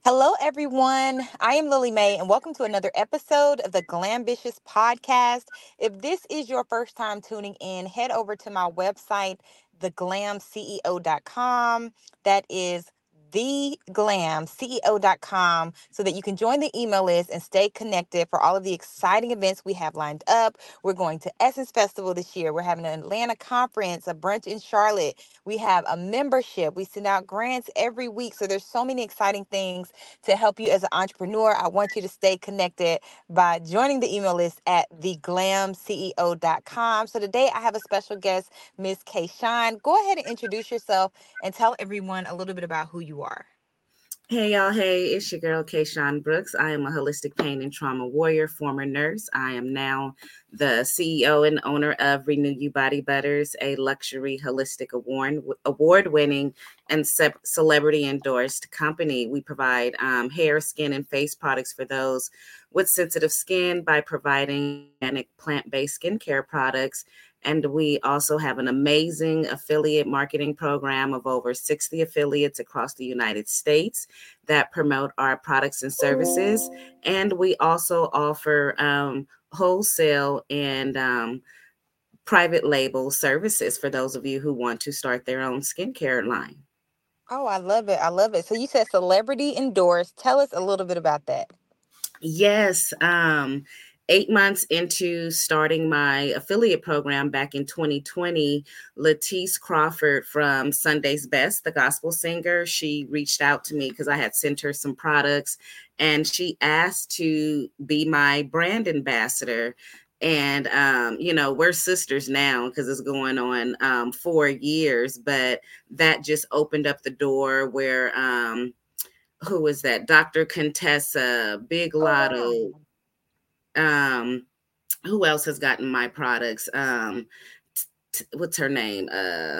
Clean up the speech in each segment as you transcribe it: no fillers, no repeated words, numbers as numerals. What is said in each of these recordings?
Hello, everyone. I am Lily Mae, and welcome to another episode of the Glambitious Podcast. If this is your first time tuning in, head over to my website, theglamceo.com. That is theglamceo.com, so that you can join the email list and stay connected for all of the exciting events we have lined up. We're going to Essence Festival this year. We're having an Atlanta conference, a brunch in Charlotte. We have a membership. We send out grants every week. So there's so many exciting things to help you as an entrepreneur. I want you to stay connected by joining the email list at theglamceo.com. So today I have a special guest, Miss Kay Shine. Go ahead and introduce yourself and tell everyone a little bit about who you are. Hey y'all, hey, it's your girl Kayshawn Brooks. I am a holistic pain and trauma warrior, former nurse. I am now the CEO and owner of Renew You Body Butters, a luxury holistic award-winning and celebrity endorsed company. We provide hair, skin, and face products for those with sensitive skin by providing organic plant-based skincare products. And we also have an amazing affiliate marketing program of over 60 affiliates across the United States that promote our products and services. And we also offer wholesale and private label services for those of you who want to start their own skincare line. Oh, I love it. I love it. So you said celebrity endorsed. Tell us a little bit about that. Yes. 8 months into starting my affiliate program back in 2020, Latisse Crawford from Sunday's Best, the gospel singer, she reached out to me because I had sent her some products and she asked to be my brand ambassador. And, we're sisters now because it's going on 4 years, but that just opened up the door where, who was that? Dr. Contessa, Big Oh, wow. Lotto. Um, who else has gotten my products? What's her name?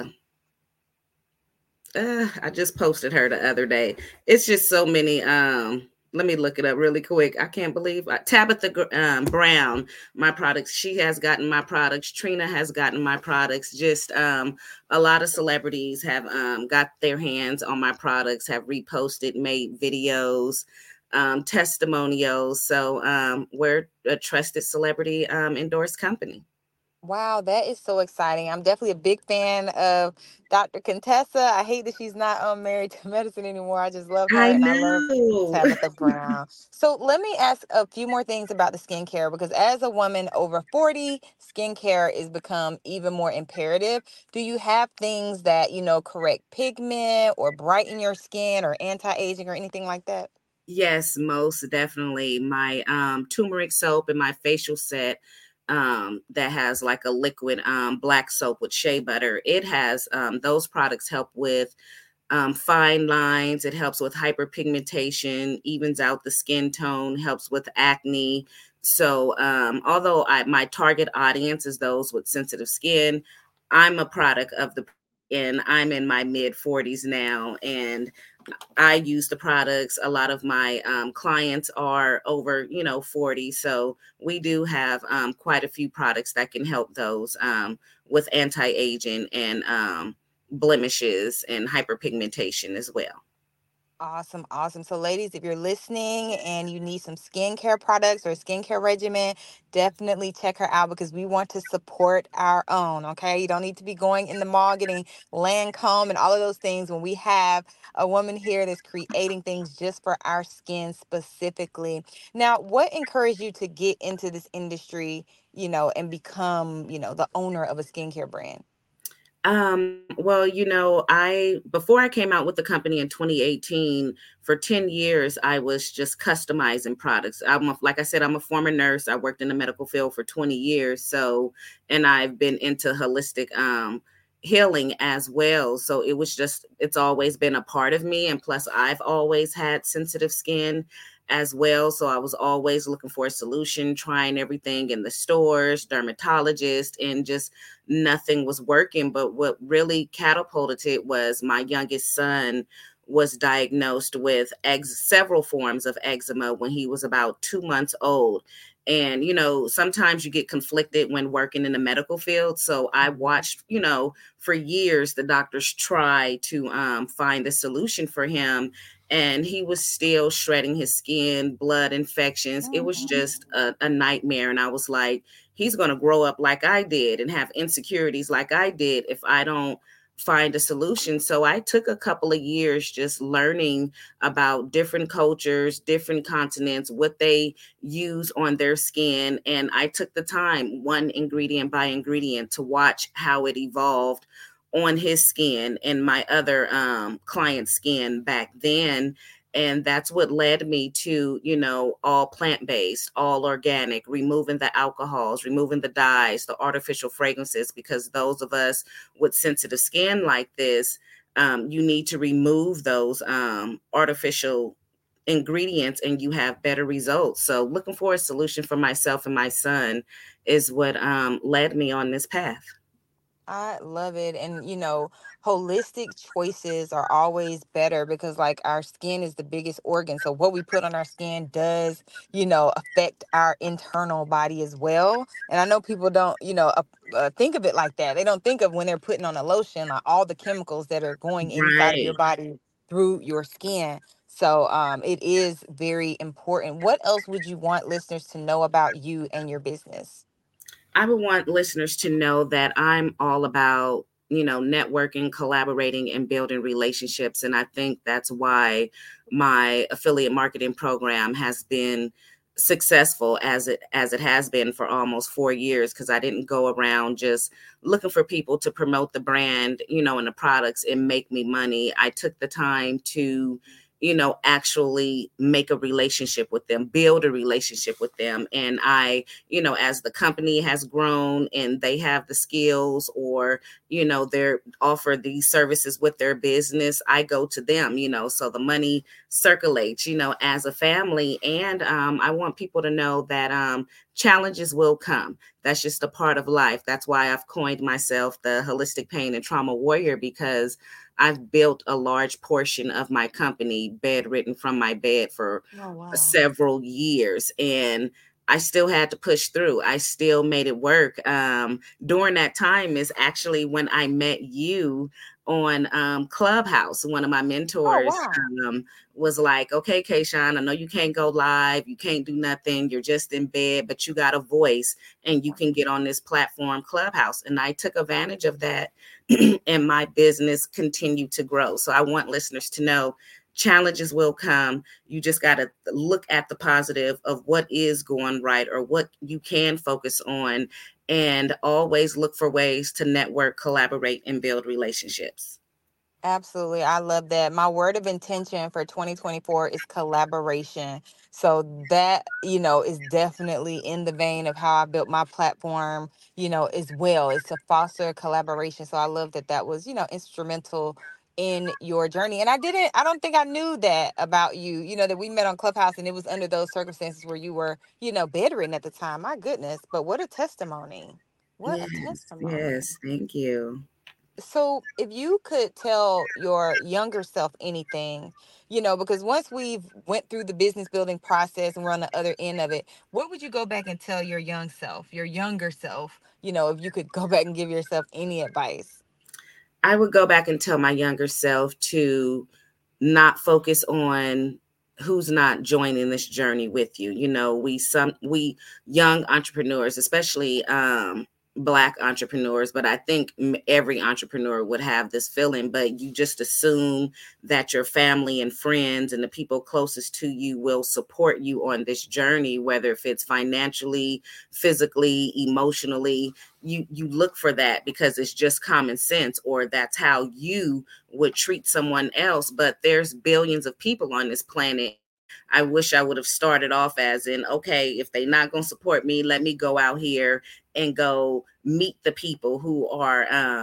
I just posted her the other day. It's just so many. Let me look it up really quick. I can't believe Tabitha Brown, my products. She has gotten my products. Trina has gotten my products. Just a lot of celebrities have got their hands on my products, have reposted, made videos, testimonials. So we're a trusted celebrity endorsed company. Wow, that is so exciting. I'm definitely a big fan of Dr. Contessa. I hate that she's not married to medicine anymore. I just love her I and I love know. Tabitha Brown. So let me ask a few more things about the skincare because as a woman over 40, skincare is become even more imperative. Do you have things that, correct pigment or brighten your skin or anti-aging or anything like that? Yes, most definitely. My turmeric soap and my facial set that has like a liquid black soap with shea butter. It has those products help with fine lines. It helps with hyperpigmentation, evens out the skin tone, helps with acne. So although my target audience is those with sensitive skin, I'm a product of the and I'm in my mid 40s now, and I use the products. A lot of my clients are over, 40. So we do have quite a few products that can help those with anti-aging and blemishes and hyperpigmentation as well. Awesome, awesome. So, ladies, if you're listening and you need some skincare products or a skincare regimen, definitely check her out because we want to support our own. Okay, you don't need to be going in the mall getting Lancome and all of those things when we have a woman here that's creating things just for our skin specifically. Now, what encouraged you to get into this industry, and become, the owner of a skincare brand? Well, I before I came out with the company in 2018, for 10 years I was just customizing products. Like I said, I'm a former nurse. I worked in the medical field for 20 years. So, and I've been into holistic healing as well. So it's always been a part of me. And plus I've always had sensitive skin as well. So I was always looking for a solution, trying everything in the stores, dermatologist, and just nothing was working. But what really catapulted it was my youngest son was diagnosed with several forms of eczema when he was about 2 months old. And, sometimes you get conflicted when working in the medical field. So I watched, for years, the doctors try to find a solution for him. And he was still shredding his skin, blood infections. It was Mhm. just a nightmare. And I was like, he's going to grow up like I did and have insecurities like I did if I don't find a solution. So I took a couple of years just learning about different cultures, different continents, what they use on their skin. And I took the time, one ingredient by ingredient, to watch how it evolved on his skin and my other client's skin back then. And that's what led me to, all plant-based, all organic, removing the alcohols, removing the dyes, the artificial fragrances, because those of us with sensitive skin like this, you need to remove those artificial ingredients and you have better results. So looking for a solution for myself and my son is what led me on this path. I love it. And, holistic choices are always better because, like, our skin is the biggest organ. So, what we put on our skin does, affect our internal body as well. And I know people don't, think of it like that. They don't think of when they're putting on a lotion, like all the chemicals that are going inside of your Right. body through your skin. So, it is very important. What else would you want listeners to know about you and your business? I would want listeners to know that I'm all about, networking, collaborating, and building relationships. And I think that's why my affiliate marketing program has been successful as it has been for almost 4 years, because I didn't go around just looking for people to promote the brand, and the products and make me money. I took the time to actually make a relationship with them, build a relationship with them. And I, as the company has grown and they have the skills, or, they're offer these services with their business, I go to them, so the money circulates, as a family. And I want people to know that challenges will come. That's just a part of life. That's why I've coined myself the holistic pain and trauma warrior, because I've built a large portion of my company bedridden from my bed for Oh, wow. several years. And I still had to push through. I still made it work. During that time is actually when I met you on Clubhouse. One of my Oh, mentors wow. was like, okay, Kayshawn, I know you can't go live. You can't do nothing. You're just in bed, but you got a voice and you can get on this platform, Clubhouse. And I took advantage of that and my business continued to grow. So I want listeners to know challenges will come. You just got to look at the positive of what is going right or what you can focus on, and always look for ways to network, collaborate, and build relationships. Absolutely. I love that. My word of intention for 2024 is collaboration. So that, is definitely in the vein of how I built my platform, as well, is to foster collaboration. So I love that that was, instrumental in your journey. And I don't think I knew that about you, that we met on Clubhouse and it was under those circumstances where you were, bedridden at the time. My goodness. But what a testimony. What a Yes, testimony. yes, thank you. So if you could tell your younger self anything, because once we've went through the business building process and we're on the other end of it, what would you go back and tell your young self, your younger self, if you could go back and give yourself any advice? I would go back and tell my younger self to not focus on who's not joining this journey with you. We young entrepreneurs, especially black entrepreneurs, but I think every entrepreneur would have this feeling, but you just assume that your family and friends and the people closest to you will support you on this journey, whether if it's financially, physically, emotionally. You look for that because it's just common sense, or that's how you would treat someone else. But there's billions of people on this planet. I wish I would have started off as in, okay, if they're not going to support me, let me go out here and go meet the people who are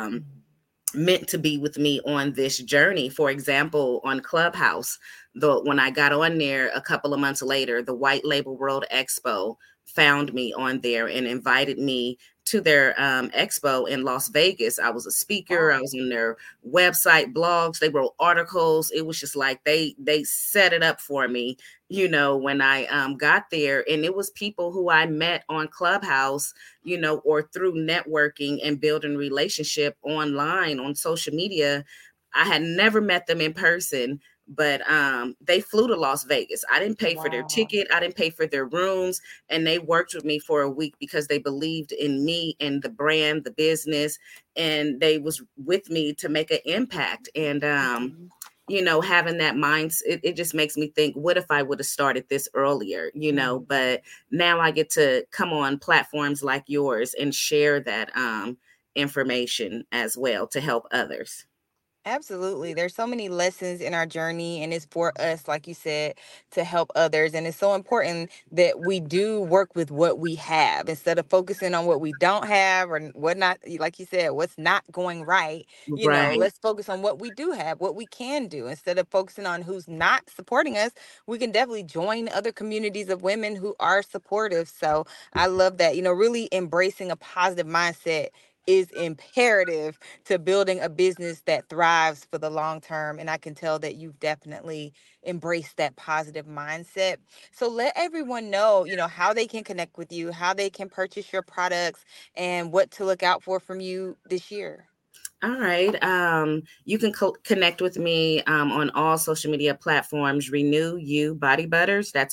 meant to be with me on this journey. For example, on Clubhouse, when I got on there a couple of months later, the White Label World Expo found me on there and invited me to their expo in Las Vegas. I was a speaker. I Wow. was on their website, blogs. They wrote articles. It was just like they set it up for me, when I got there. And it was people who I met on Clubhouse, or through networking and building relationship online on social media. I had never met them in person, but they flew to Las Vegas. I didn't pay for their Wow. ticket. I didn't pay for their rooms. And they worked with me for a week because they believed in me and the brand, the business, and they was with me to make an impact. And Mhm. having that mindset, it just makes me think, what if I would have started this earlier, Mhm. but now I get to come on platforms like yours and share that information as well to help others. Absolutely. There's so many lessons in our journey, and it's for us, like you said, to help others. And it's so important that we do work with what we have instead of focusing on what we don't have or what not, like you said, what's not going right. Right. Let's focus on what we do have, what we can do. Instead of focusing on who's not supporting us, we can definitely join other communities of women who are supportive. So I love that, really embracing a positive mindset is imperative to building a business that thrives for the long term. And I can tell that you've definitely embraced that positive mindset. So let everyone know, how they can connect with you, how they can purchase your products, and what to look out for from you this year. All right. You can connect with me on all social media platforms. Renew You Body Butters. That's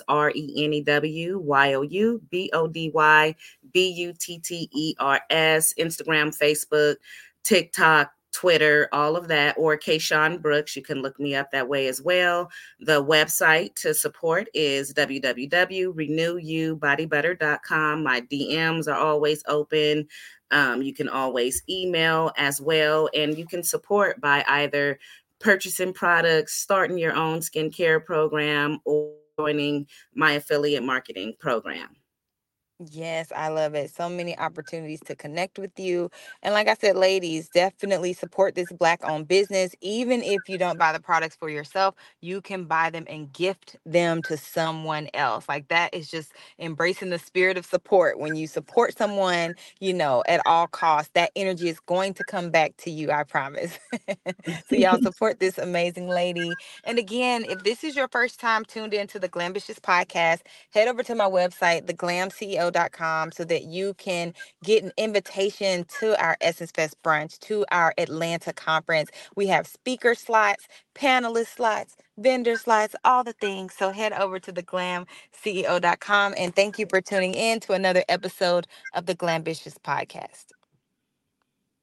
RenewYouBodyButters. Instagram, Facebook, TikTok, Twitter, all of that. Or Kayshawn Brooks. You can look me up that way as well. The website to support is www.renewyoubodybutter.com. My DMs are always open. You can always email as well, and you can support by either purchasing products, starting your own skincare program, or joining my affiliate marketing program. Yes, I love it. So many opportunities to connect with you. And like I said, ladies, definitely support this Black owned business. Even if you don't buy the products for yourself, you can buy them and gift them to someone else. Like that is just embracing the spirit of support. When you support someone, at all costs, that energy is going to come back to you, I promise. So, y'all support this amazing lady. And again, if this is your first time tuned into the Glambitious podcast, head over to my website, theglamceo.com, so that you can get an invitation to our Essence Fest brunch, to our Atlanta conference. We have speaker slots, panelist slots, vendor slots, all the things. So head over to theglamceo.com. And thank you for tuning in to another episode of the Glambitious podcast.